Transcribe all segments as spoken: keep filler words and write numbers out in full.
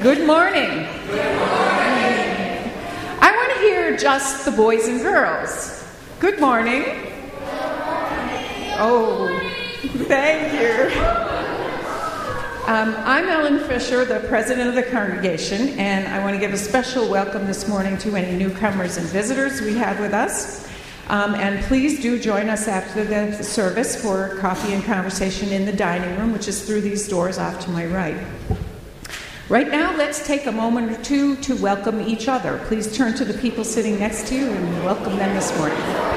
Good morning. Good morning. I want to hear just the boys and girls. Good morning. Good morning. Oh, thank you. Um, I'm Ellen Fisher, the president of the congregation, and I want to give a special welcome this morning to any newcomers and visitors we have with us. Um, and please do join us after the service for coffee and conversation in the dining room, which is through these doors off to my right. Right now, let's take a moment or two to welcome each other. Please turn to the people sitting next to you and welcome them this morning.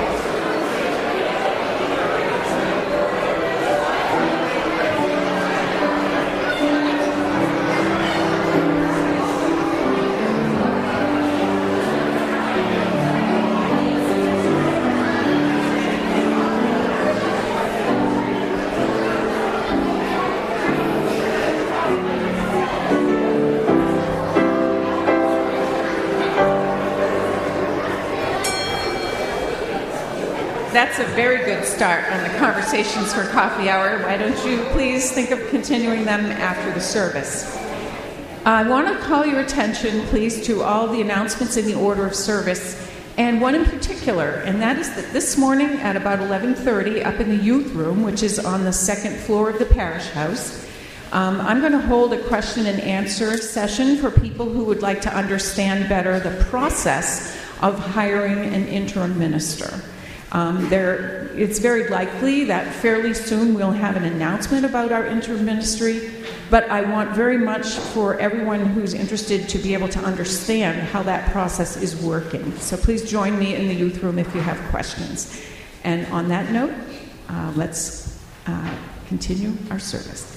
That's a very good start on the Conversations for Coffee Hour. Why don't you please think of continuing them after the service? I want to call your attention, please, to all the announcements in the order of service, and one in particular, and that is that this morning at about eleven thirty, up in the youth room, which is on the second floor of the parish house, um, I'm going to hold a question and answer session for people who would like to understand better the process of hiring an interim minister. Um, there, it's very likely that fairly soon we'll have an announcement about our interim ministry, but I want very much for everyone who's interested to be able to understand how that process is working. So please join me in the youth room if you have questions. And on that note, uh, let's uh, continue our service.